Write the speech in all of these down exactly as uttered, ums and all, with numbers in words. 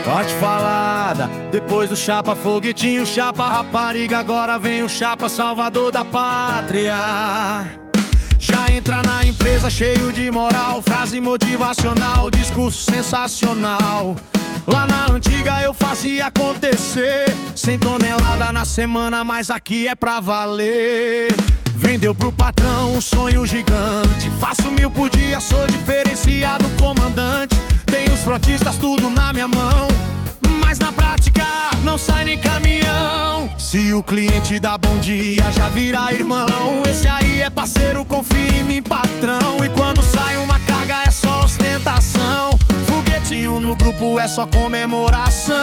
Pode falada, depois do chapa foguetinho, chapa rapariga, agora vem o chapa salvador da pátria. Já entra na empresa cheio de moral, frase motivacional, discurso sensacional. Lá na antiga eu fazia acontecer, cem toneladas na semana, mas aqui é pra valer. Vendeu pro patrão um sonho gigante, faço mil por dia, sou diferenciado comandante. Tenho os frotistas tudo na minha mão, mas na prática não sai nem caminhão. Se o cliente dá bom dia já vira irmão, esse aí é parceiro, confia em mim patrão. E quando sai uma carga é só ostentação, foguetinho no grupo é só comemoração.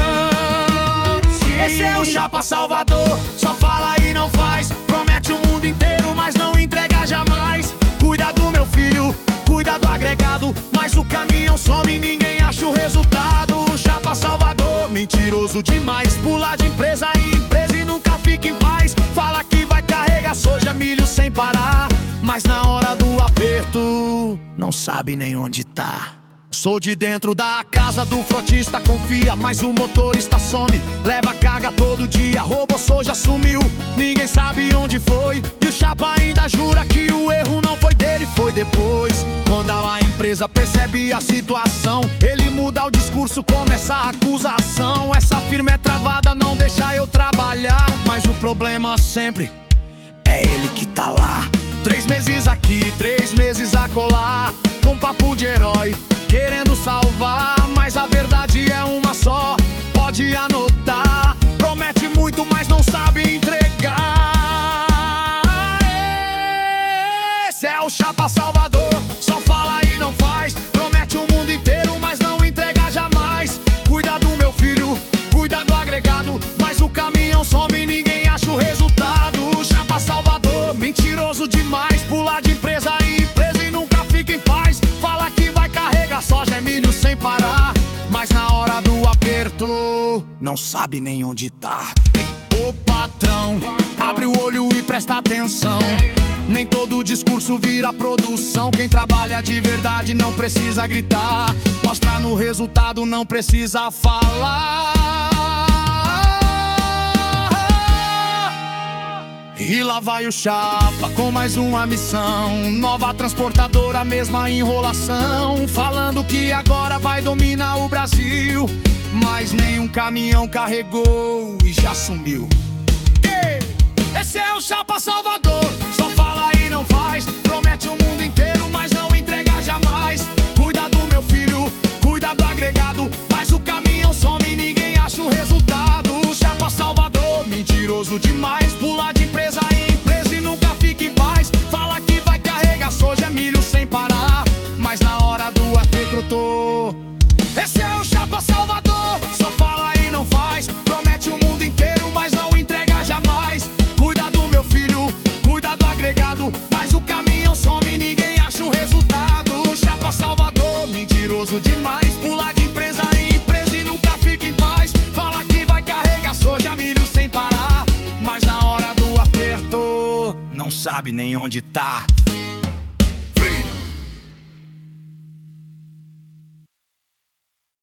Esse é o chapa salvador, só fala e não faz, promete o mundo inteiro mas não entrega jamais. Cuida do meu filho, cuida do agregado, mas o caminhão some e ninguém acha o resultado. O chapa salvador, mentiroso demais, pula de empresa em empresa e nunca fica em paz. Fala que vai carregar soja, milho sem parar, mas na hora do aperto não sabe nem onde tá. Sou de dentro da casa do frotista, confia, mas o motorista some. Leva carga todo dia, roubou soja, sumiu, ninguém sabe onde foi. E o chapa ainda jura que o erro não foi dele, foi depois. Quando a empresa percebe a situação, ele muda o discurso, começa a acusação. Essa firma é travada, não deixa eu trabalhar, mas o problema sempre é ele que tá lá. Três meses aqui, três meses acolá, com papo de herói, querendo salvar, mas a verdade é uma só, pode anotar. Promete muito, mas não sabe entregar. Esse é o chapa salvador, só fala e não faz, promete o mundo inteiro, mas não entrega jamais. Cuida do meu filho, cuida do agregado, mas o caminhão some e ninguém acha o resultado. O chapa salvador, mentiroso demais, pula de empresa em empresa e nunca fica em paz. Fala que vai carregar soja, é milho sem parar, mas na hora do aperto não sabe nem onde tá. Ô patrão, abre o olho e presta atenção, nem todo discurso vira produção. Quem trabalha de verdade não precisa gritar, mostra no resultado, não precisa falar. E lá vai o chapa com mais uma missão, nova transportadora, mesma enrolação, falando que agora vai dominar o Brasil, mas nenhum caminhão carregou e já sumiu. Esse é o chapa salvador, só fala e não faz, promete o mundo inteiro, mas não entrega jamais. Cuida do meu filho, cuida do agregado, mas o caminhão some e ninguém acha o resultado. O chapa salvador, mentiroso demais, pula de empresa em empresa e nunca fica em paz. Fala que vai carregar soja, milho sem parar, mas na hora do aperto tô. Esse é o chapa salvador, só fala e não faz, promete o mundo inteiro, mas não entrega jamais. Cuida do meu filho, cuida do agregado, mas o caminhão some e ninguém acha o resultado. O chapa salvador, mentiroso demais, pula de empresa em empresa e nunca fica em paz. Fala que vai carregar soja, milho sem parar, mas na hora do aperto não sabe nem onde tá.